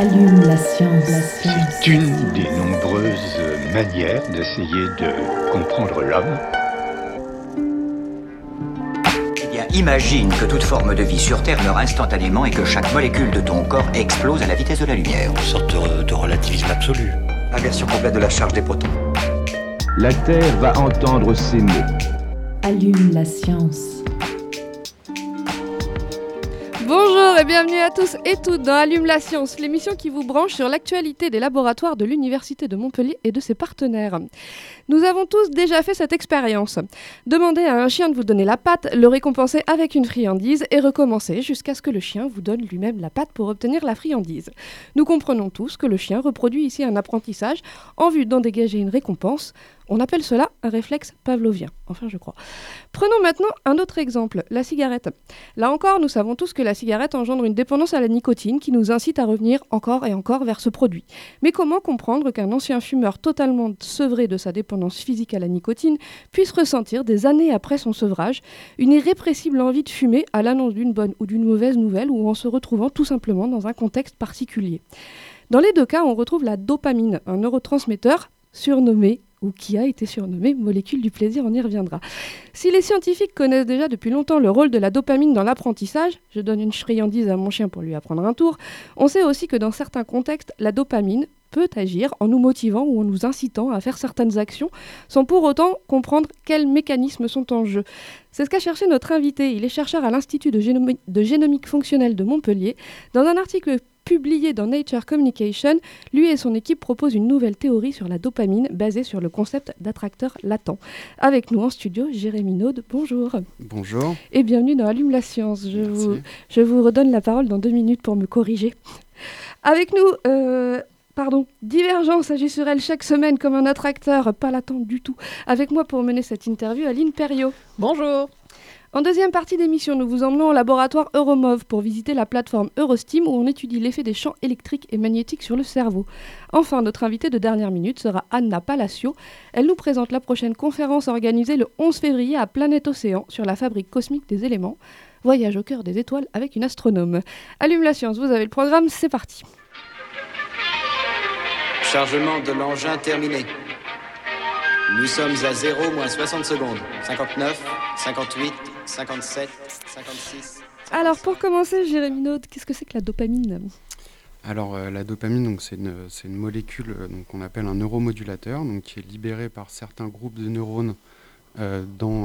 Allume la science. C'est une des nombreuses manières d'essayer de comprendre l'homme. Eh bien, imagine que toute forme de vie sur Terre meurt instantanément et que chaque molécule de ton corps explose à la vitesse de la lumière. Une sorte de relativisme absolu. Inversion complète de la charge des protons. La Terre va entendre ces mots. Allume la science. Bonjour et bienvenue à tous et toutes dans Allume la science, l'émission qui vous branche sur l'actualité des laboratoires de l'Université de Montpellier et de ses partenaires. Nous avons tous déjà fait cette expérience. Demander à un chien de vous donner la patte, le récompenser avec une friandise et recommencer jusqu'à ce que le chien vous donne lui-même la patte pour obtenir la friandise. Nous comprenons tous que le chien reproduit ici un apprentissage en vue d'en dégager une récompense. On appelle cela un réflexe pavlovien, enfin je crois. Prenons maintenant un autre exemple, la cigarette. Là encore, nous savons tous que la cigarette engendre une dépendance à la nicotine qui nous incite à revenir encore et encore vers ce produit. Mais comment comprendre qu'un ancien fumeur totalement sevré de sa dépendance physique à la nicotine puisse ressentir, des années après son sevrage, une irrépressible envie de fumer à l'annonce d'une bonne ou d'une mauvaise nouvelle ou en se retrouvant tout simplement dans un contexte particulier? Dans les deux cas, on retrouve la dopamine, un neurotransmetteur surnommé ou qui a été surnommée molécule du plaisir, on y reviendra. Si les scientifiques connaissent déjà depuis longtemps le rôle de la dopamine dans l'apprentissage, je donne une friandise à mon chien pour lui apprendre un tour, on sait aussi que dans certains contextes, la dopamine peut agir en nous motivant ou en nous incitant à faire certaines actions sans pour autant comprendre quels mécanismes sont en jeu. C'est ce qu'a cherché notre invité. Il est chercheur à l'Institut de génomique fonctionnelle de Montpellier. Dans un article publié dans Nature Communication, lui et son équipe proposent une nouvelle théorie sur la dopamine basée sur le concept d'attracteur latent. Avec nous en studio, Jérémy Naude, bonjour. Bonjour. Et bienvenue dans Allume la science. Je vous redonne la parole dans 2 minutes pour me corriger. Avec nous, Divergence agit sur elle chaque semaine comme un attracteur, pas latent du tout. Avec moi pour mener cette interview, Aline Perriot. Bonjour. En deuxième partie d'émission, nous vous emmenons au laboratoire Euromov pour visiter la plateforme Eurostim où on étudie l'effet des champs électriques et magnétiques sur le cerveau. Enfin, notre invitée de dernière minute sera Anna Palacio. Elle nous présente la prochaine conférence organisée le 11 février à Planète Océan sur la fabrique cosmique des éléments. Voyage au cœur des étoiles avec une astronome. Allume la science, vous avez le programme, c'est parti. Chargement de l'engin terminé. Nous sommes à 0 moins 60 secondes. 59, 58, 57, 56... Alors pour commencer, Jérémy Naude, qu'est-ce que c'est que la dopamine ? Alors la dopamine, donc, c'est une molécule qu'on appelle un neuromodulateur, donc, qui est libérée par certains groupes de neurones dans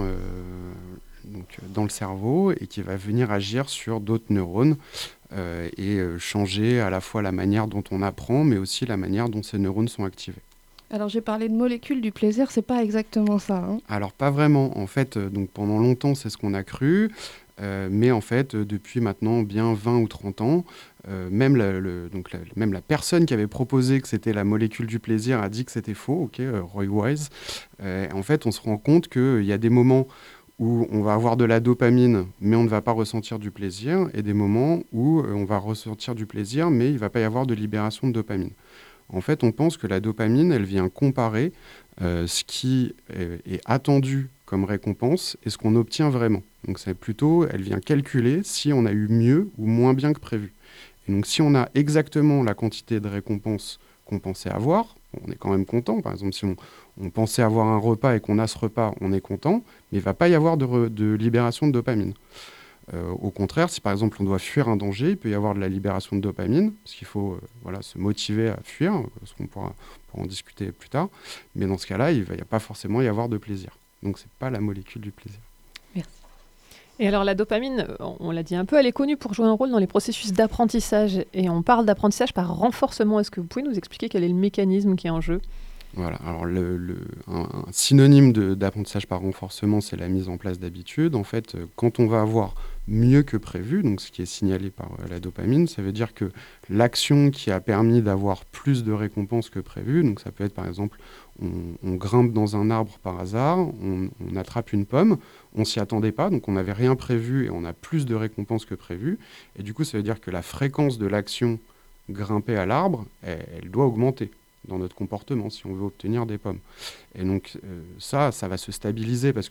le cerveau et qui va venir agir sur d'autres neurones et changer à la fois la manière dont on apprend, mais aussi la manière dont ces neurones sont activés. Alors j'ai parlé de molécules du plaisir, c'est pas exactement ça. Hein. Alors pas vraiment. En fait, donc pendant longtemps, c'est ce qu'on a cru. Mais en fait, depuis maintenant bien 20 ou 30 ans, même la personne qui avait proposé que c'était la molécule du plaisir a dit que c'était faux, Roy Wise. En fait, on se rend compte qu'il y a des moments où on va avoir de la dopamine, mais on ne va pas ressentir du plaisir, et des moments où on va ressentir du plaisir, mais il ne va pas y avoir de libération de dopamine. En fait, on pense que la dopamine, elle vient comparer ce qui est attendu comme récompense et ce qu'on obtient vraiment. Donc c'est plutôt, elle vient calculer si on a eu mieux ou moins bien que prévu. Et donc si on a exactement la quantité de récompense qu'on pensait avoir, on est quand même content. Par exemple, si on pensait avoir un repas et qu'on a ce repas, on est content, mais il ne va pas y avoir de libération de dopamine. Au contraire, si par exemple on doit fuir un danger, il peut y avoir de la libération de dopamine, parce qu'il faut se motiver à fuir, parce qu'on pourra en discuter plus tard. Mais dans ce cas-là, il ne va pas forcément y avoir de plaisir. Donc ce n'est pas la molécule du plaisir. Merci. Et alors la dopamine, on l'a dit un peu, elle est connue pour jouer un rôle dans les processus d'apprentissage. Et on parle d'apprentissage par renforcement. Est-ce que vous pouvez nous expliquer quel est le mécanisme qui est en jeu ? Voilà, alors un synonyme d'apprentissage par renforcement, c'est la mise en place d'habitudes. En fait, quand on va avoir mieux que prévu, donc ce qui est signalé par la dopamine, ça veut dire que l'action qui a permis d'avoir plus de récompenses que prévu, donc ça peut être par exemple, on grimpe dans un arbre par hasard, on attrape une pomme, on s'y attendait pas, donc on n'avait rien prévu et on a plus de récompenses que prévu. Et du coup, ça veut dire que la fréquence de l'action grimper à l'arbre, elle doit augmenter dans notre comportement si on veut obtenir des pommes. Et donc ça va se stabiliser parce que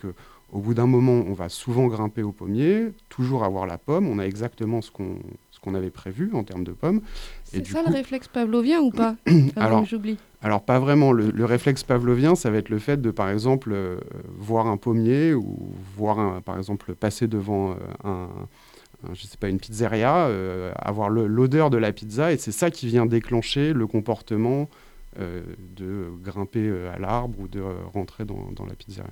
Au bout d'un moment, on va souvent grimper au pommier, toujours avoir la pomme. On a exactement ce qu'on avait prévu en termes de pommes. C'est ça le réflexe pavlovien ou pas? J'oublie. Alors, pas vraiment. Le réflexe pavlovien, ça va être le fait de, par exemple, voir un pommier ou voir, par exemple, passer devant une pizzeria, avoir l'odeur de la pizza, et c'est ça qui vient déclencher le comportement de grimper à l'arbre ou de rentrer dans la pizzeria.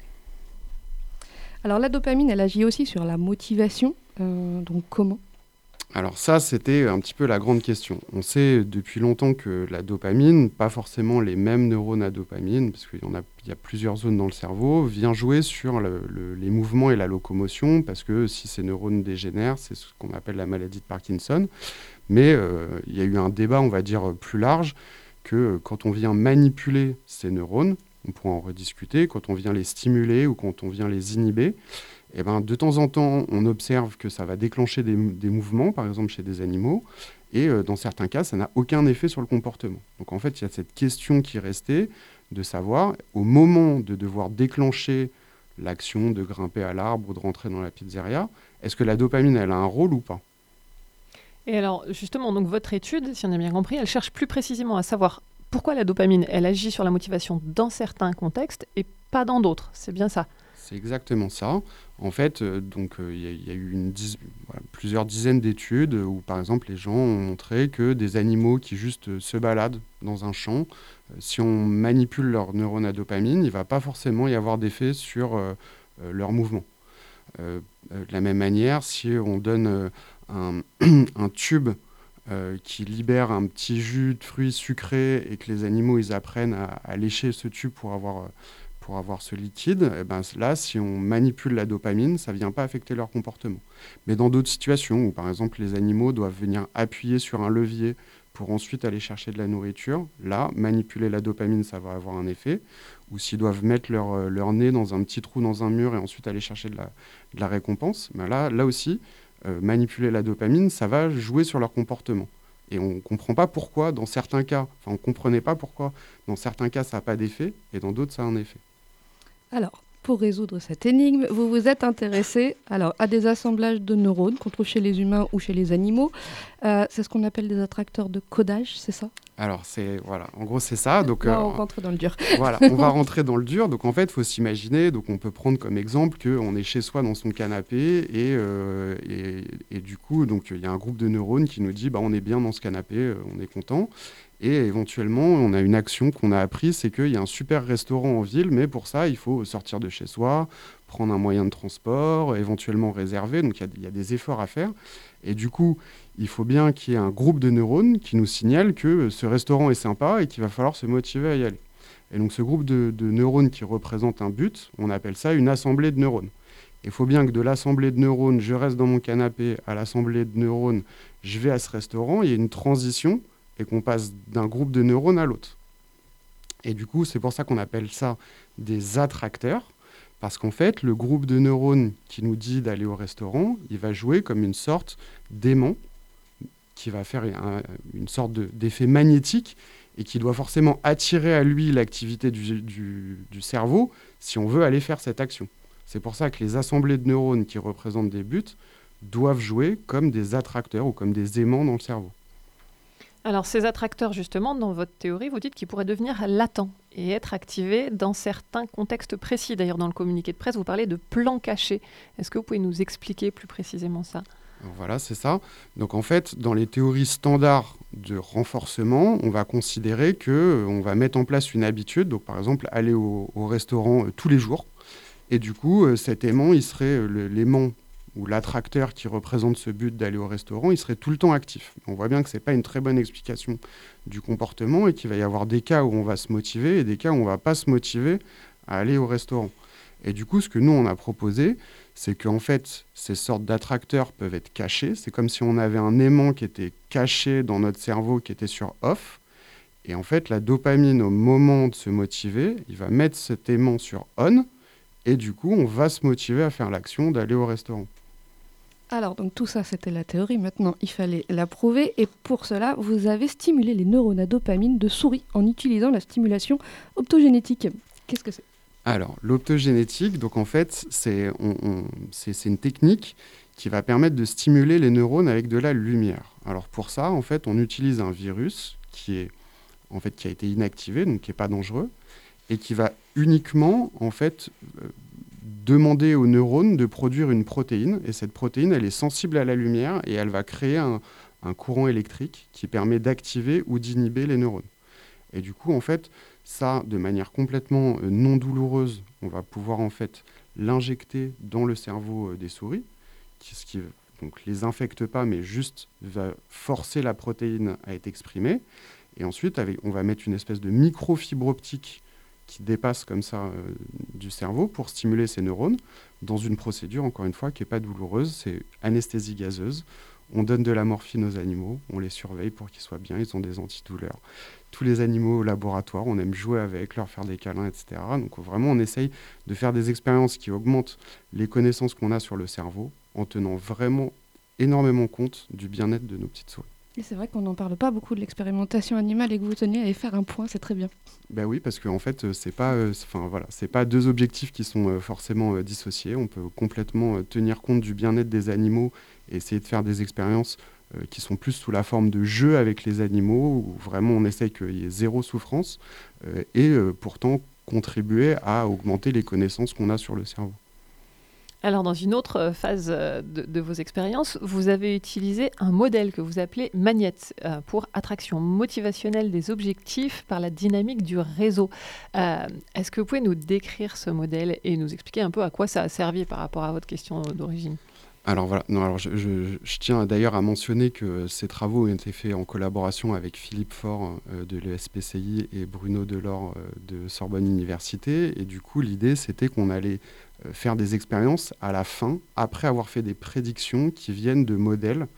Alors la dopamine, elle agit aussi sur la motivation, donc comment? Alors ça, c'était un petit peu la grande question. On sait depuis longtemps que la dopamine, pas forcément les mêmes neurones à dopamine, parce qu'il y a plusieurs zones dans le cerveau, vient jouer sur les mouvements et la locomotion, parce que si ces neurones dégénèrent, c'est ce qu'on appelle la maladie de Parkinson. Mais il y a eu un débat, on va dire, plus large, que quand on vient manipuler ces neurones, on pourra en rediscuter, quand on vient les stimuler ou quand on vient les inhiber, eh ben, de temps en temps, on observe que ça va déclencher des mouvements, par exemple chez des animaux, et dans certains cas, ça n'a aucun effet sur le comportement. Donc en fait, il y a cette question qui restait de savoir, au moment de devoir déclencher l'action de grimper à l'arbre ou de rentrer dans la pizzeria, est-ce que la dopamine, elle a un rôle ou pas? Et alors, justement, donc votre étude, si on a bien compris, elle cherche plus précisément à savoir pourquoi la dopamine, elle agit sur la motivation dans certains contextes et pas dans d'autres. C'est bien ça? C'est exactement ça. En fait, y a eu plusieurs dizaines d'études où, par exemple, les gens ont montré que des animaux qui juste se baladent dans un champ, si on manipule leurs neurones à dopamine, il ne va pas forcément y avoir d'effet sur leur mouvement. De la même manière, si on donne un tube qui libère un petit jus de fruits sucrés et que les animaux ils apprennent à lécher ce tube pour avoir ce liquide, et ben là, si on manipule la dopamine, ça ne vient pas affecter leur comportement. Mais dans d'autres situations où, par exemple, les animaux doivent venir appuyer sur un levier pour ensuite aller chercher de la nourriture, là, manipuler la dopamine, ça va avoir un effet. Ou s'ils doivent mettre leur nez dans un petit trou dans un mur et ensuite aller chercher de la récompense, ben là aussi, manipuler la dopamine, ça va jouer sur leur comportement. Et on ne comprend pas pourquoi, dans certains cas, on ne comprenait pas pourquoi, dans certains cas, ça n'a pas d'effet, et dans d'autres, ça a un effet. Alors, pour résoudre cette énigme, vous vous êtes intéressé à des assemblages de neurones qu'on trouve chez les humains ou chez les animaux. C'est ce qu'on appelle des attracteurs de codage, c'est ça? Alors, en gros, c'est ça. Donc, là, on rentre dans le dur. Voilà, on va rentrer dans le dur. Donc, en fait, il faut s'imaginer, donc on peut prendre comme exemple qu'on est chez soi dans son canapé et du coup, il y a un groupe de neurones qui nous dit on est bien dans ce canapé, on est content. Et éventuellement, on a une action qu'on a apprise, c'est qu'il y a un super restaurant en ville, mais pour ça, il faut sortir de chez soi, prendre un moyen de transport, éventuellement réserver. Donc, il y a des efforts à faire. Et du coup, il faut bien qu'il y ait un groupe de neurones qui nous signale que ce restaurant est sympa et qu'il va falloir se motiver à y aller. Et donc, ce groupe de neurones qui représente un but, on appelle ça une assemblée de neurones. Il faut bien que de l'assemblée de neurones, je reste dans mon canapé, à l'assemblée de neurones, je vais à ce restaurant, il y a une transition et qu'on passe d'un groupe de neurones à l'autre. Et du coup, c'est pour ça qu'on appelle ça des attracteurs, parce qu'en fait, le groupe de neurones qui nous dit d'aller au restaurant, il va jouer comme une sorte d'aimant qui va faire une sorte d'effet magnétique et qui doit forcément attirer à lui l'activité du cerveau si on veut aller faire cette action. C'est pour ça que les assemblées de neurones qui représentent des buts doivent jouer comme des attracteurs ou comme des aimants dans le cerveau. Alors, ces attracteurs, justement, dans votre théorie, vous dites qu'ils pourraient devenir latents et être activés dans certains contextes précis. D'ailleurs, dans le communiqué de presse, vous parlez de plans cachés. Est-ce que vous pouvez nous expliquer plus précisément ça? Alors voilà, c'est ça. Donc, en fait, dans les théories standards de renforcement, on va considérer qu'on va mettre en place une habitude. Donc, par exemple, aller au restaurant tous les jours. Et du coup, cet aimant, il serait l'aimant ou l'attracteur qui représente ce but d'aller au restaurant, il serait tout le temps actif. On voit bien que ce n'est pas une très bonne explication du comportement et qu'il va y avoir des cas où on va se motiver et des cas où on ne va pas se motiver à aller au restaurant. Et du coup, ce que nous, on a proposé, c'est qu'en fait, ces sortes d'attracteurs peuvent être cachés. C'est comme si on avait un aimant qui était caché dans notre cerveau, qui était sur off. Et en fait, la dopamine, au moment de se motiver, il va mettre cet aimant sur on. Et du coup, on va se motiver à faire l'action d'aller au restaurant. Alors, donc tout ça, c'était la théorie. Maintenant, il fallait la prouver. Et pour cela, vous avez stimulé les neurones à dopamine de souris en utilisant la stimulation optogénétique. Qu'est-ce que c'est? Alors, l'optogénétique, donc en fait, c'est une technique qui va permettre de stimuler les neurones avec de la lumière. Alors pour ça, en fait, on utilise un virus qui a été inactivé, donc qui n'est pas dangereux, et qui va uniquement, en fait, demander aux neurones de produire une protéine. Et cette protéine, elle est sensible à la lumière et elle va créer un courant électrique qui permet d'activer ou d'inhiber les neurones. Et du coup, en fait, ça, de manière complètement non douloureuse, on va pouvoir en fait l'injecter dans le cerveau des souris, ce qui donc les infecte pas, mais juste va forcer la protéine à être exprimée. Et ensuite, on va mettre une espèce de microfibre optique qui dépasse comme ça du cerveau pour stimuler ces neurones dans une procédure, encore une fois, qui n'est pas douloureuse, c'est anesthésie gazeuse. On donne de la morphine aux animaux, on les surveille pour qu'ils soient bien, ils ont des antidouleurs. Tous les animaux au laboratoire, on aime jouer avec, leur faire des câlins, etc. Donc vraiment, on essaye de faire des expériences qui augmentent les connaissances qu'on a sur le cerveau en tenant vraiment énormément compte du bien-être de nos petites souris. Et c'est vrai qu'on n'en parle pas beaucoup de l'expérimentation animale et que vous teniez à y faire un point, c'est très bien. Ben oui, parce qu'en fait, c'est pas deux objectifs qui sont forcément dissociés. On peut complètement tenir compte du bien-être des animaux et essayer de faire des expériences qui sont plus sous la forme de jeux avec les animaux, où vraiment on essaye qu'il y ait zéro souffrance, et pourtant contribuer à augmenter les connaissances qu'on a sur le cerveau. Alors, dans une autre phase de vos expériences, vous avez utilisé un modèle que vous appelez Magnette pour attraction motivationnelle des objectifs par la dynamique du réseau. Est-ce que vous pouvez nous décrire ce modèle et nous expliquer un peu à quoi ça a servi par rapport à votre question d'origine ? Alors voilà, je tiens d'ailleurs à mentionner que ces travaux ont été faits en collaboration avec Philippe Faure de l'ESPCI et Bruno Delors de Sorbonne Université. Et du coup, l'idée, c'était qu'on allait faire des expériences à la fin, après avoir fait des prédictions qui viennent de modèles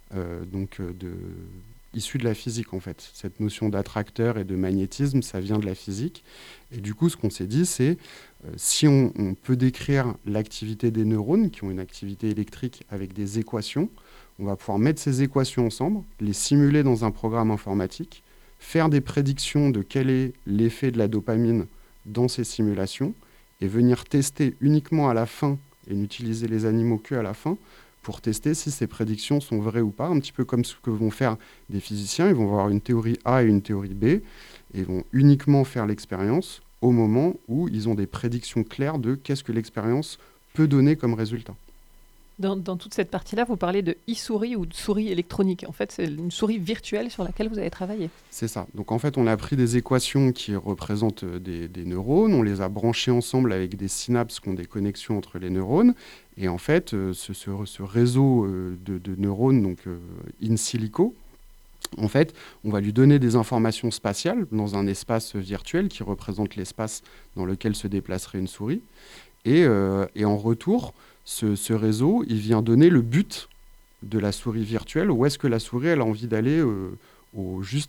issus de la physique, en fait. Cette notion d'attracteur et de magnétisme, ça vient de la physique. Et du coup, ce qu'on s'est dit, c'est si on peut décrire l'activité des neurones, qui ont une activité électrique avec des équations, on va pouvoir mettre ces équations ensemble, les simuler dans un programme informatique, faire des prédictions de quel est l'effet de la dopamine dans ces simulations, et venir tester uniquement à la fin, et n'utiliser les animaux qu'à la fin, pour tester si ces prédictions sont vraies ou pas, un petit peu comme ce que vont faire des physiciens. Ils vont avoir une théorie A et une théorie B, et ils vont uniquement faire l'expérience au moment où ils ont des prédictions claires de qu'est-ce que l'expérience peut donner comme résultat. Dans toute cette partie-là, vous parlez de e-souris ou de souris électronique. En fait, c'est une souris virtuelle sur laquelle vous avez travaillé. C'est ça. Donc en fait, on a pris des équations qui représentent des neurones, on les a branchées ensemble avec des synapses qui ont des connexions entre les neurones. Et en fait, ce réseau de neurones, donc in silico, en fait, on va lui donner des informations spatiales dans un espace virtuel qui représente l'espace dans lequel se déplacerait une souris. Et en retour, ce réseau, il vient donner le but de la souris virtuelle, où est-ce que la souris elle a envie d'aller juste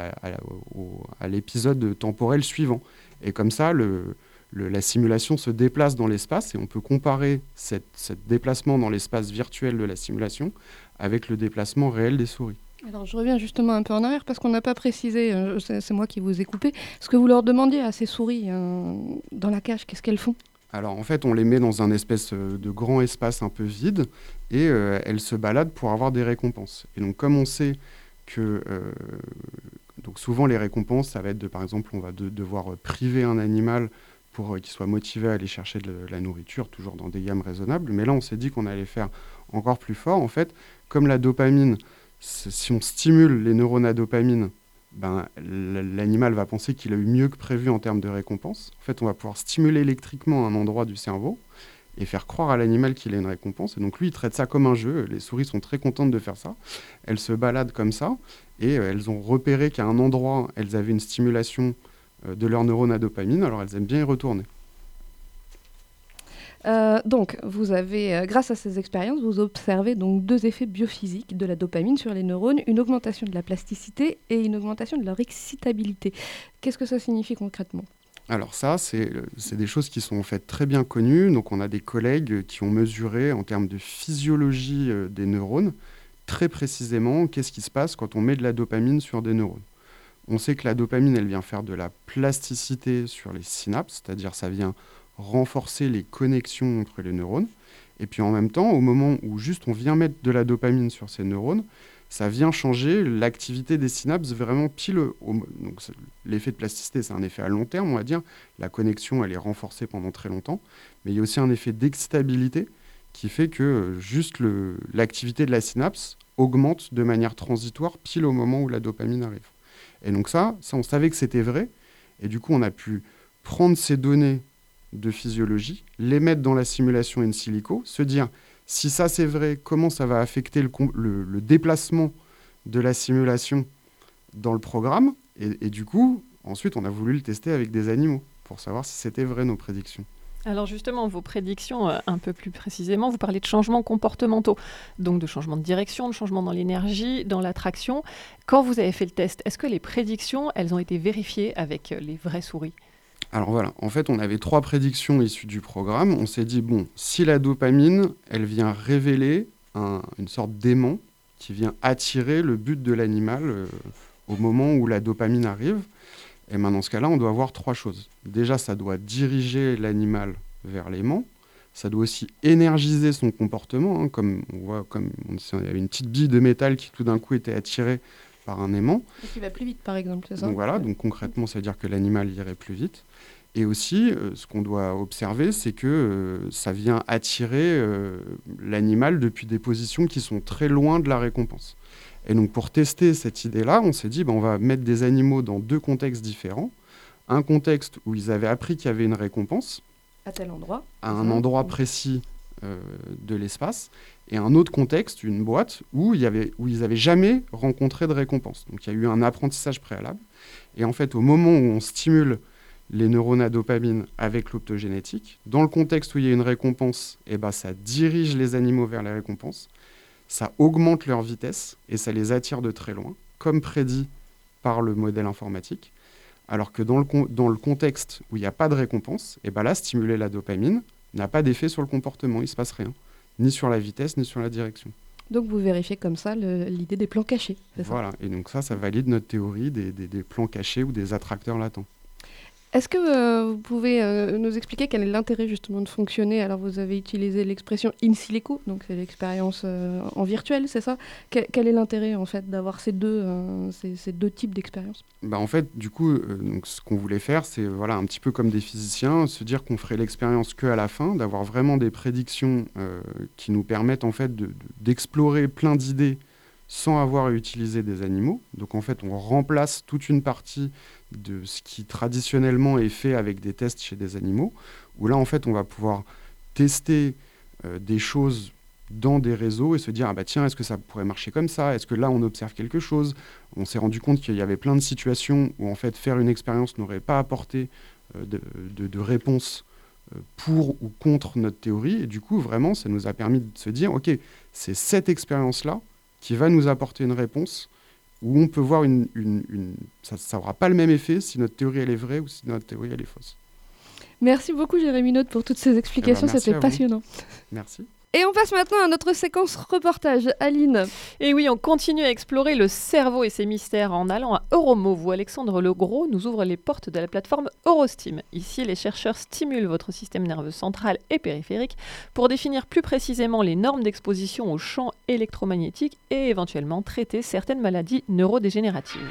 à l'épisode temporel suivant. Et comme ça, la simulation se déplace dans l'espace et on peut comparer ce déplacement dans l'espace virtuel de la simulation avec le déplacement réel des souris. Alors je reviens justement un peu en arrière parce qu'on n'a pas précisé, c'est moi qui vous ai coupé, ce que vous leur demandiez à ces souris dans la cage, qu'est-ce qu'elles font ? Alors en fait, on les met dans un espèce de grand espace un peu vide et elles se baladent pour avoir des récompenses. Et donc comme on sait que donc souvent les récompenses, ça va être par exemple, on va devoir priver un animal pour qu'il soit motivé à aller chercher de la nourriture, toujours dans des gammes raisonnables. Mais là, on s'est dit qu'on allait faire encore plus fort. En fait, comme la dopamine, si on stimule les neurones à dopamine, l'animal va penser qu'il a eu mieux que prévu en termes de récompense. En fait, on va pouvoir stimuler électriquement un endroit du cerveau et faire croire à l'animal qu'il a une récompense. Et donc lui, il traite ça comme un jeu. Les souris sont très contentes de faire ça. Elles se baladent comme ça et elles ont repéré qu'à un endroit, elles avaient une stimulation de leurs neurones à dopamine. Alors elles aiment bien y retourner. Donc, vous avez, grâce à ces expériences, vous observez donc 2 effets biophysiques de la dopamine sur les neurones, une augmentation de la plasticité et une augmentation de leur excitabilité. Qu'est-ce que ça signifie concrètement ? Alors ça, c'est des choses qui sont en fait très bien connues. Donc on a des collègues qui ont mesuré en termes de physiologie des neurones, très précisément, qu'est-ce qui se passe quand on met de la dopamine sur des neurones. On sait que la dopamine, elle vient faire de la plasticité sur les synapses, c'est-à-dire ça vient renforcer les connexions entre les neurones. Et puis en même temps, au moment où juste on vient mettre de la dopamine sur ces neurones, ça vient changer l'activité des synapses vraiment pile donc l'effet de plasticité, c'est un effet à long terme, on va dire. La connexion, elle est renforcée pendant très longtemps. Mais il y a aussi un effet d'excitabilité qui fait que juste l'activité de la synapse augmente de manière transitoire pile au moment où la dopamine arrive. Et donc ça, on savait que c'était vrai. Et du coup, on a pu prendre ces données de physiologie, les mettre dans la simulation in silico, se dire si ça c'est vrai, comment ça va affecter le déplacement de la simulation dans le programme. Et du coup, ensuite, on a voulu le tester avec des animaux pour savoir si c'était vrai nos prédictions. Alors justement, vos prédictions, un peu plus précisément, vous parlez de changements comportementaux, donc de changements de direction, de changements dans l'énergie, dans l'attraction. Quand vous avez fait le test, est-ce que les prédictions, elles ont été vérifiées avec les vraies souris ? Alors voilà, en fait, on avait 3 prédictions issues du programme. On s'est dit, bon, si la dopamine, elle vient révéler une sorte d'aimant qui vient attirer le but de l'animal au moment où la dopamine arrive, et bien dans ce cas-là, on doit avoir 3 choses. Déjà, ça doit diriger l'animal vers l'aimant. Ça doit aussi énergiser son comportement, hein, comme on voit, comme il y avait une petite bille de métal qui tout d'un coup était attirée par un aimant. Et qui va plus vite, par exemple, c'est ça ? Donc voilà, donc concrètement, ça veut dire que l'animal irait plus vite. Et aussi, ce qu'on doit observer, c'est que ça vient attirer l'animal depuis des positions qui sont très loin de la récompense. Et donc, pour tester cette idée-là, on s'est dit, on va mettre des animaux dans 2 contextes différents. Un contexte où ils avaient appris qu'il y avait une récompense. À tel endroit. À un endroit précis de l'espace. Et un autre contexte, une boîte, où ils n'avaient jamais rencontré de récompense. Donc, il y a eu un apprentissage préalable. Et en fait, au moment où on stimule les neurones à dopamine avec l'optogénétique, dans le contexte où il y a une récompense, ça dirige les animaux vers la récompense, ça augmente leur vitesse et ça les attire de très loin, comme prédit par le modèle informatique. Alors que dans le contexte où il n'y a pas de récompense, là, stimuler la dopamine n'a pas d'effet sur le comportement, il ne se passe rien, ni sur la vitesse, ni sur la direction. Donc vous vérifiez comme ça l'idée des plans cachés, c'est ça ? Voilà, et donc ça valide notre théorie des plans cachés ou des attracteurs latents. Est-ce que vous pouvez nous expliquer quel est l'intérêt justement de fonctionner ? Alors vous avez utilisé l'expression in silico, donc c'est l'expérience en virtuel, c'est ça ? Quel est l'intérêt en fait d'avoir ces deux types d'expériences ? En fait, du coup, donc, ce qu'on voulait faire, c'est un petit peu comme des physiciens, se dire qu'on ferait l'expérience qu'à la fin, d'avoir vraiment des prédictions qui nous permettent en fait d'explorer plein d'idées sans avoir à utiliser des animaux. Donc en fait, on remplace toute une partie de ce qui traditionnellement est fait avec des tests chez des animaux, où là en fait on va pouvoir tester des choses dans des réseaux et se dire tiens, est-ce que ça pourrait marcher comme ça ? Est-ce que là on observe quelque chose ? On s'est rendu compte qu'il y avait plein de situations où en fait faire une expérience n'aurait pas apporté de réponse pour ou contre notre théorie, et du coup vraiment ça nous a permis de se dire ok, c'est cette expérience-là qui va nous apporter une réponse où on peut voir ça n'aura pas le même effet si notre théorie elle est vraie ou si notre théorie elle est fausse. Merci beaucoup Jérémy Naud pour toutes ces explications, c'était passionnant. Merci. Et on passe maintenant à notre séquence reportage. Aline. Et oui, on continue à explorer le cerveau et ses mystères en allant à Euromov, où Alexandre Legros nous ouvre les portes de la plateforme Eurostim. Ici, les chercheurs stimulent votre système nerveux central et périphérique pour définir plus précisément les normes d'exposition aux champs électromagnétiques et éventuellement traiter certaines maladies neurodégénératives.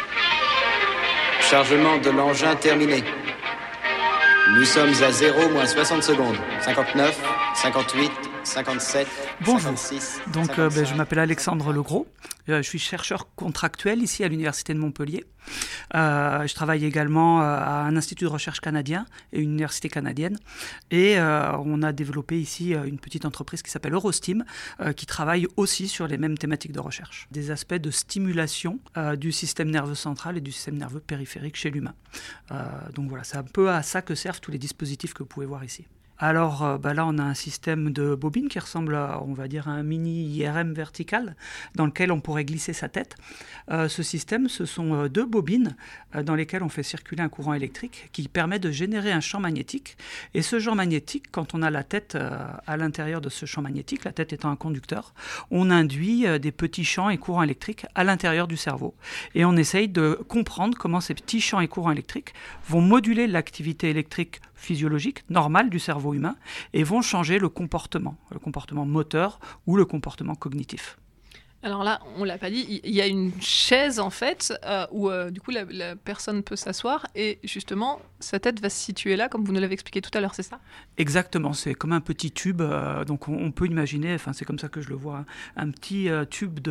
Chargement de l'engin terminé. Nous sommes à 0 moins 60 secondes. 59, 58, 57, Bonjour. 56, Donc, 55. je m'appelle Alexandre Legros. Je suis chercheur contractuel ici à l'Université de Montpellier. Je travaille également à un institut de recherche canadien et une université canadienne. Et on a développé ici une petite entreprise qui s'appelle Eurostim, qui travaille aussi sur les mêmes thématiques de recherche. Des aspects de stimulation du système nerveux central et du système nerveux périphérique chez l'humain. Donc voilà, c'est un peu à ça que servent tous les dispositifs que vous pouvez voir ici. Alors là, on a un système de bobine qui ressemble à, on va dire, à un mini IRM vertical dans lequel on pourrait glisser sa tête. Ce système, ce sont 2 bobines dans lesquelles on fait circuler un courant électrique qui permet de générer un champ magnétique. Et ce champ magnétique, quand on a la tête à l'intérieur de ce champ magnétique, la tête étant un conducteur, on induit des petits champs et courants électriques à l'intérieur du cerveau. Et on essaye de comprendre comment ces petits champs et courants électriques vont moduler l'activité électrique physiologique, normal du cerveau humain, et vont changer le comportement moteur ou le comportement cognitif. Alors là, on ne l'a pas dit, il y a une chaise en fait où du coup la personne peut s'asseoir et justement sa tête va se situer là comme vous nous l'avez expliqué tout à l'heure, c'est ça ? Exactement, c'est comme un petit tube, donc on peut imaginer, enfin c'est comme ça que je le vois, un petit tube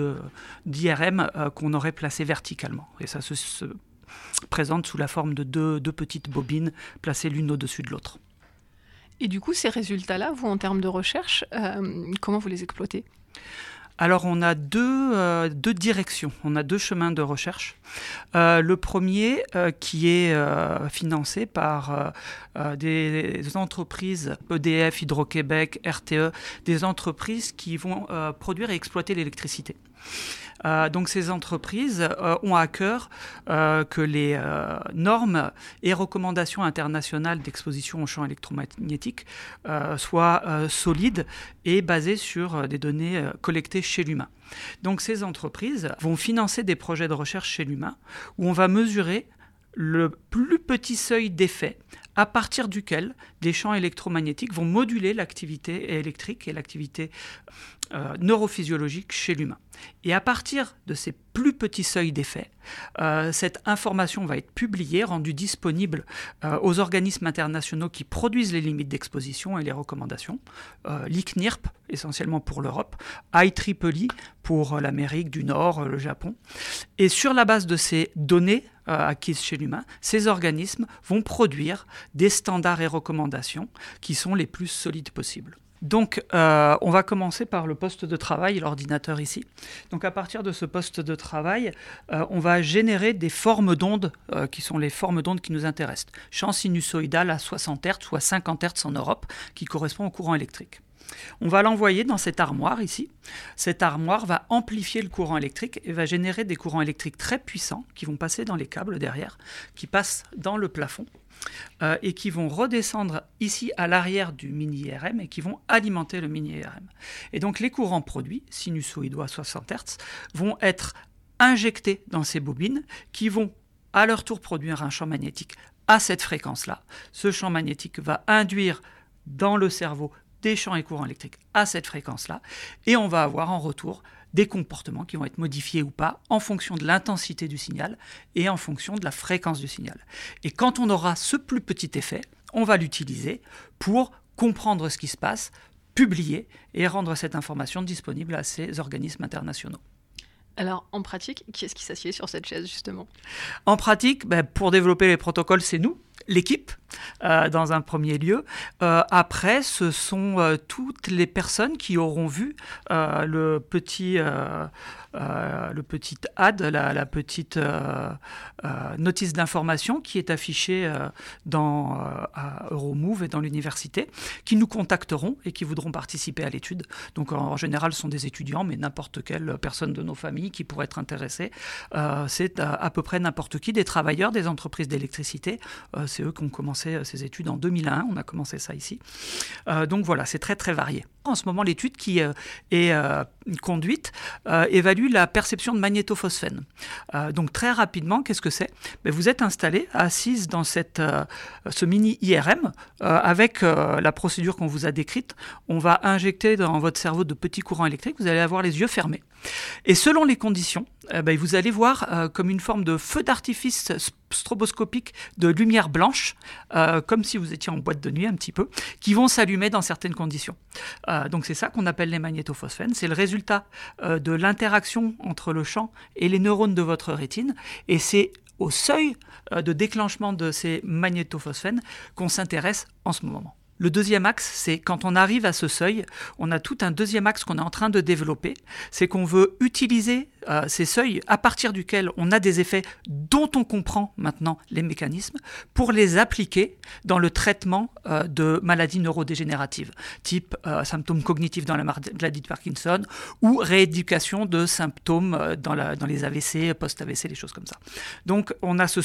d'IRM qu'on aurait placé verticalement. Et ça se présente sous la forme de deux petites bobines placées l'une au-dessus de l'autre. Et du coup, ces résultats-là, vous en termes de recherche, comment vous les exploitez ? Alors, on a deux directions, on a 2 chemins de recherche. Le premier qui est financé par des entreprises EDF, Hydro-Québec, RTE, des entreprises qui vont produire et exploiter l'électricité. Donc ces entreprises ont à cœur que les normes et recommandations internationales d'exposition aux champs électromagnétiques soient solides et basées sur des données collectées chez l'humain. Donc ces entreprises vont financer des projets de recherche chez l'humain où on va mesurer le plus petit seuil d'effet à partir duquel des champs électromagnétiques vont moduler l'activité électrique et l'activité neurophysiologique chez l'humain. Et à partir de ces plus petits seuils d'effet, cette information va être publiée, rendue disponible aux organismes internationaux qui produisent les limites d'exposition et les recommandations, l'ICNIRP essentiellement pour l'Europe, IEEE pour l'Amérique du Nord, le Japon. Et sur la base de ces données acquises chez l'humain, ces organismes vont produire des standards et recommandations qui sont les plus solides possibles. Donc, on va commencer par le poste de travail, l'ordinateur ici. Donc, à partir de ce poste de travail, on va générer des formes d'ondes qui sont les formes d'ondes qui nous intéressent. Champ sinusoïdal à 60 Hz, soit 50 Hz en Europe, qui correspond au courant électrique. On va l'envoyer dans cette armoire ici. Cette armoire va amplifier le courant électrique et va générer des courants électriques très puissants qui vont passer dans les câbles derrière, qui passent dans le plafond. Et qui vont redescendre ici à l'arrière du mini-IRM et qui vont alimenter le mini-IRM. Et donc les courants produits, sinusoïdaux à 60 Hz, vont être injectés dans ces bobines qui vont à leur tour produire un champ magnétique à cette fréquence-là. Ce champ magnétique va induire dans le cerveau des champs et courants électriques à cette fréquence-là et on va avoir en retour des comportements qui vont être modifiés ou pas en fonction de l'intensité du signal et en fonction de la fréquence du signal. Et quand on aura ce plus petit effet, on va l'utiliser pour comprendre ce qui se passe, publier et rendre cette information disponible à ces organismes internationaux. Alors, en pratique, qui est-ce qui s'assied sur cette chaise, justement ? En pratique, pour développer les protocoles, c'est nous, l'équipe, dans un premier lieu. Après, ce sont toutes les personnes qui auront vu le petit ad, la petite notice d'information qui est affichée à Euromove et dans l'université, qui nous contacteront et qui voudront participer à l'étude. Donc en général, ce sont des étudiants, mais n'importe quelle personne de nos familles qui pourrait être intéressée. C'est à peu près n'importe qui, des travailleurs, des entreprises d'électricité. C'est eux qui ont commencé ces études en 2001. On a commencé ça ici. Donc voilà, c'est très très varié. En ce moment, l'étude qui est conduite évalue la perception de magnétophosphène. Donc très rapidement, qu'est-ce que c'est ? Vous êtes installé, assise dans ce mini IRM avec la procédure qu'on vous a décrite. On va injecter dans votre cerveau de petits courants électriques. Vous allez avoir les yeux fermés. Et selon les conditions, vous allez voir comme une forme de feu d'artifice stroboscopique de lumière blanche, comme si vous étiez en boîte de nuit un petit peu, qui vont s'allumer dans certaines conditions. Donc c'est ça qu'on appelle les magnétophosphènes. C'est le résultat de l'interaction entre le champ et les neurones de votre rétine. Et c'est au seuil de déclenchement de ces magnétophosphènes qu'on s'intéresse en ce moment. Le deuxième axe, c'est quand on arrive à ce seuil, on a tout un deuxième axe qu'on est en train de développer, c'est qu'on veut utiliser ces seuils à partir duquel on a des effets dont on comprend maintenant les mécanismes pour les appliquer dans le traitement de maladies neurodégénératives, type symptômes cognitifs dans la maladie de Parkinson ou rééducation de symptômes dans les AVC, post-AVC, les choses comme ça. Donc on a cette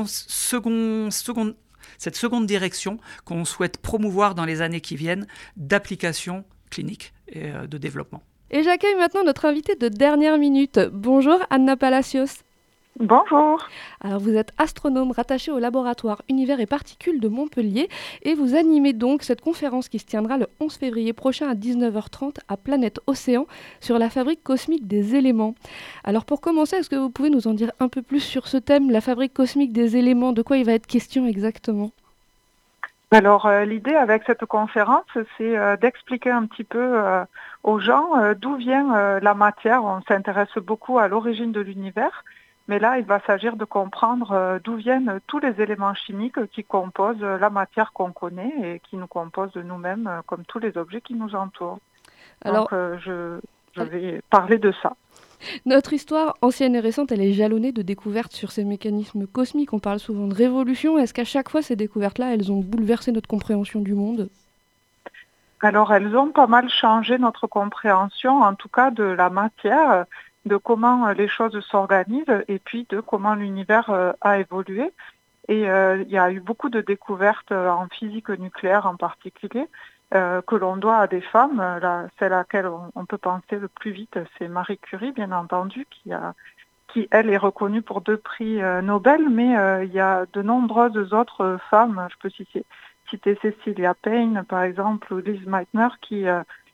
seconde direction qu'on souhaite promouvoir dans les années qui viennent d'application clinique et de développement. Et j'accueille maintenant notre invitée de dernière minute. Bonjour Anna Palacios. Bonjour. Alors vous êtes astronome rattaché au laboratoire Univers et Particules de Montpellier et vous animez donc cette conférence qui se tiendra le 11 février prochain à 19h30 à Planète Océan sur la fabrique cosmique des éléments. Alors pour commencer, est-ce que vous pouvez nous en dire un peu plus sur ce thème, la fabrique cosmique des éléments, de quoi il va être question exactement ? Alors l'idée avec cette conférence, c'est d'expliquer un petit peu aux gens d'où vient la matière. On s'intéresse beaucoup à l'origine de l'univers. Mais là, il va s'agir de comprendre d'où viennent tous les éléments chimiques qui composent la matière qu'on connaît et qui nous composent de nous-mêmes, comme tous les objets qui nous entourent. Alors, donc, je vais parler de ça. Notre histoire ancienne et récente, elle est jalonnée de découvertes sur ces mécanismes cosmiques. On parle souvent de révolution. Est-ce qu'à chaque fois, ces découvertes-là, elles ont bouleversé notre compréhension du monde ? Alors, elles ont pas mal changé notre compréhension, en tout cas de la matière, de comment les choses s'organisent et puis de comment l'univers a évolué. Et il y a eu beaucoup de découvertes en physique nucléaire en particulier que l'on doit à des femmes. Celle à laquelle on peut penser le plus vite, c'est Marie Curie, bien entendu, qui elle, est reconnue pour 2 prix Nobel, mais il y a de nombreuses autres femmes, je peux citer Cecilia Payne, par exemple, ou Liz Meitner, qui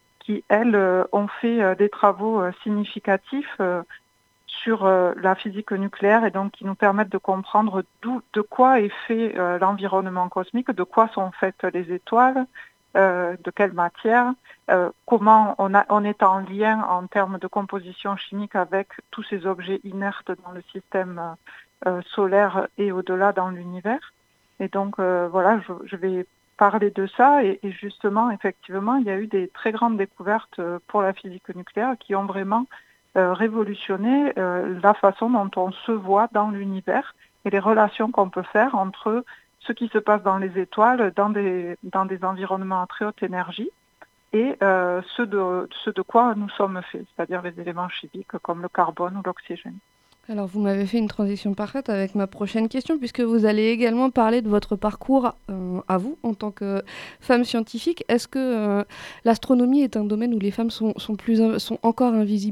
elles, ont fait des travaux significatifs sur la physique nucléaire et donc qui nous permettent de comprendre de quoi est fait l'environnement cosmique, de quoi sont faites les étoiles, de quelle matière, comment on est en lien en termes de composition chimique avec tous ces objets inertes dans le système solaire et au-delà dans l'univers. Et donc voilà, je vais parler de ça et justement, effectivement, il y a eu des très grandes découvertes pour la physique nucléaire qui ont vraiment révolutionné la façon dont on se voit dans l'univers et les relations qu'on peut faire entre ce qui se passe dans les étoiles, dans des environnements à très haute énergie et ce de quoi nous sommes faits, c'est-à-dire les éléments chimiques comme le carbone ou l'oxygène. Alors vous m'avez fait une transition parfaite avec ma prochaine question puisque vous allez également parler de votre parcours à vous en tant que femme scientifique. Est-ce que l'astronomie est un domaine où les femmes sont encore invisibilisées ?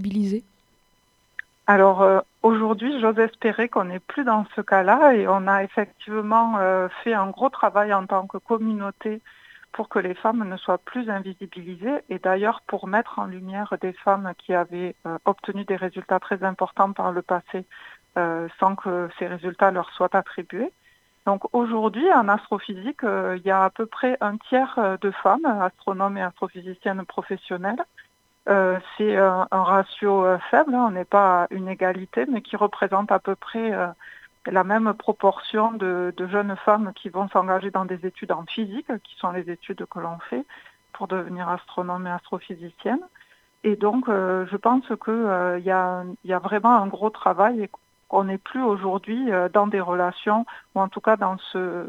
Alors aujourd'hui, j'ose espérer qu'on n'est plus dans ce cas-là et on a effectivement fait un gros travail en tant que communauté pour que les femmes ne soient plus invisibilisées et d'ailleurs pour mettre en lumière des femmes qui avaient obtenu des résultats très importants par le passé sans que ces résultats leur soient attribués. Donc aujourd'hui, en astrophysique, il y a à peu près 1/3 de femmes, astronomes et astrophysiciennes professionnelles. C'est un ratio faible, on n'est pas à une égalité, mais qui représente à peu près la même proportion de jeunes femmes qui vont s'engager dans des études en physique, qui sont les études que l'on fait pour devenir astronome et astrophysicienne. Et donc, je pense qu'il y a vraiment un gros travail et qu'on n'est plus aujourd'hui dans des relations, ou en tout cas dans ce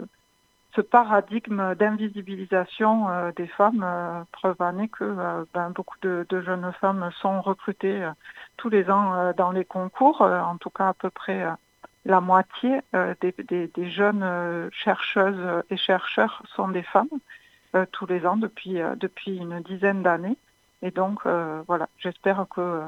paradigme d'invisibilisation des femmes. Preuve en est que beaucoup de jeunes femmes sont recrutées tous les ans dans les concours, en tout cas à peu près la moitié des jeunes chercheuses et chercheurs sont des femmes tous les ans depuis une dizaine d'années. Et donc, voilà, j'espère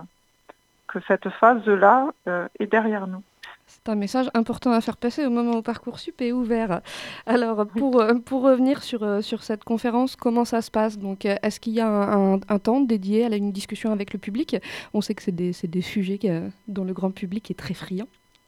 que cette phase-là est derrière nous. C'est un message important à faire passer au moment où Parcoursup est ouvert. Alors, pour revenir sur cette conférence, comment ça se passe ? Donc, est-ce qu'il y a un temps dédié à une discussion avec le public ? On sait que c'est des sujets dont le grand public est très friand.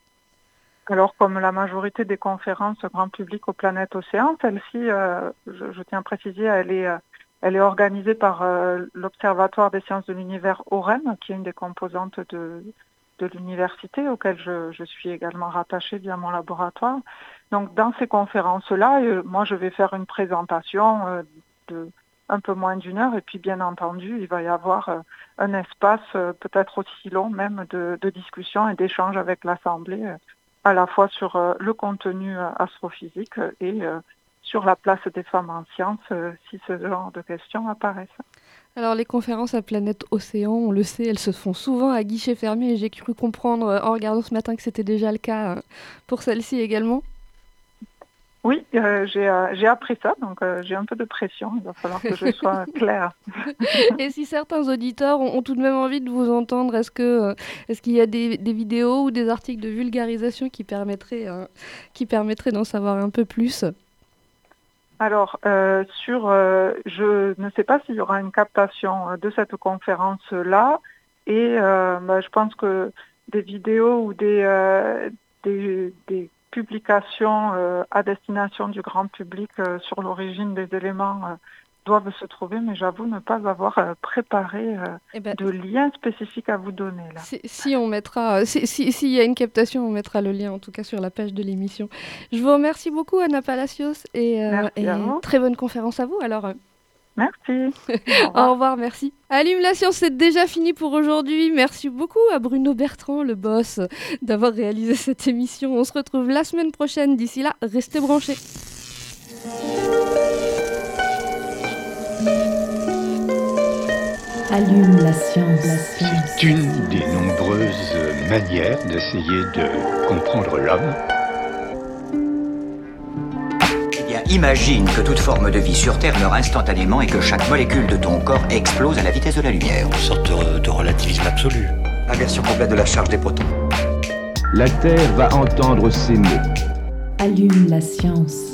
Alors, comme la majorité des conférences grand public aux Planètes Océan, celle-ci, je tiens à préciser, elle est organisée par l'Observatoire des sciences de l'univers OREM, qui est une des composantes de l'université auquel je suis également rattachée via mon laboratoire. Donc dans ces conférences-là, moi je vais faire une présentation de un peu moins d'1 heure et puis bien entendu il va y avoir un espace peut-être aussi long même de discussion et d'échange avec l'Assemblée à la fois sur le contenu astrophysique et sur la place des femmes en sciences si ce genre de questions apparaissent. Alors les conférences à Planète Océan, on le sait, elles se font souvent à guichet fermé et j'ai cru comprendre en regardant ce matin que c'était déjà le cas pour celle-ci également. Oui, j'ai appris ça, donc j'ai un peu de pression. Il va falloir que je sois claire. Et si certains auditeurs ont tout de même envie de vous entendre, est-ce qu'il y a des vidéos ou des articles de vulgarisation qui permettraient d'en savoir un peu plus ? Alors, je ne sais pas s'il y aura une captation de cette conférence-là, et je pense que des vidéos ou des publications à destination du grand public sur l'origine des éléments doivent se trouver, mais j'avoue ne pas avoir préparé de lien spécifique à vous donner. Là. Si on mettra, s'il y a une captation, on mettra le lien en tout cas sur la page de l'émission. Je vous remercie beaucoup Anna Palacios et très bonne conférence à vous alors. Merci. Au revoir, merci. Allume la science, c'est déjà fini pour aujourd'hui. Merci beaucoup à Bruno Bertrand, le boss, d'avoir réalisé cette émission. On se retrouve la semaine prochaine. D'ici là, restez branchés. Allume la science. C'est une des nombreuses manières d'essayer de comprendre l'homme. Imagine que toute forme de vie sur Terre meurt instantanément et que chaque molécule de ton corps explose à la vitesse de la lumière. Une sorte de relativisme absolu. Inversion complète de la charge des protons. La Terre va entendre s'aimer. Allume la science.